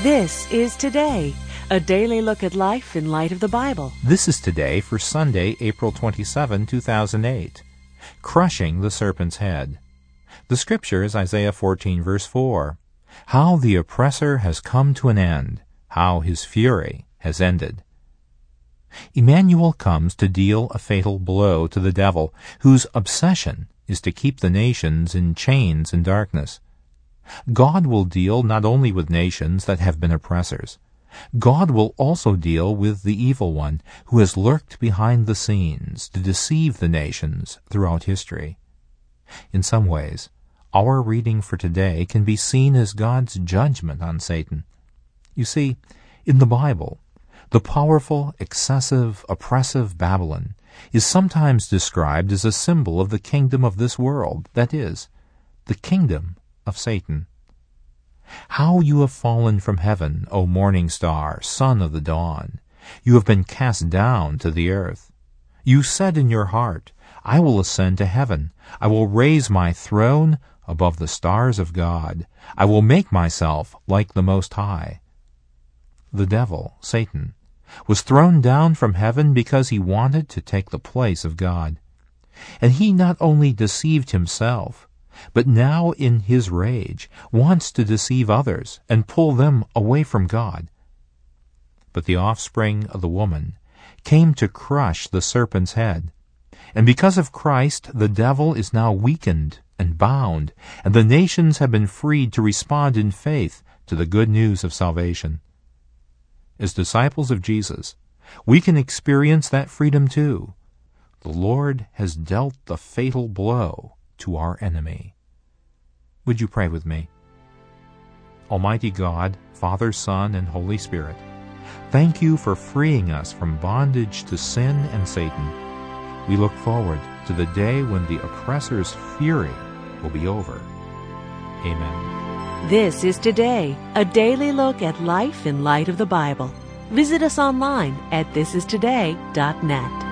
This is Today, a daily look at life in light of the Bible. This is Today for Sunday, April 27, 2008. Crushing the serpent's head. The scripture is Isaiah 14, verse 4. How the oppressor has come to an end, how his fury has ended. Emmanuel comes to deal a fatal blow to the devil, whose obsession is to keep the nations in chains and darkness. God will deal not only with nations that have been oppressors. God will also deal with the evil one who has lurked behind the scenes to deceive the nations throughout history. In some ways, our reading for today can be seen as God's judgment on Satan. You see, in the Bible, the powerful, excessive, oppressive Babylon is sometimes described as a symbol of the kingdom of this world, that is, the kingdom of Satan. How you have fallen from heaven, O morning star, son of the dawn! You have been cast down to the earth. You said in your heart, I will ascend to heaven. I will raise my throne above the stars of God. I will make myself like the Most High. The devil, Satan, was thrown down from heaven because he wanted to take the place of God. And he not only deceived himself, but now in his rage wants to deceive others and pull them away from God. But the offspring of the woman came to crush the serpent's head. And because of Christ, the devil is now weakened and bound, and the nations have been freed to respond in faith to the good news of salvation. As disciples of Jesus, we can experience that freedom too. The Lord has dealt the fatal blow to our enemy. Would you pray with me? Almighty God, Father, Son, and Holy Spirit, thank you for freeing us from bondage to sin and Satan. We look forward to the day when the oppressor's fury will be over. Amen. This is Today, a daily look at life in light of the Bible. Visit us online at thisistoday.net.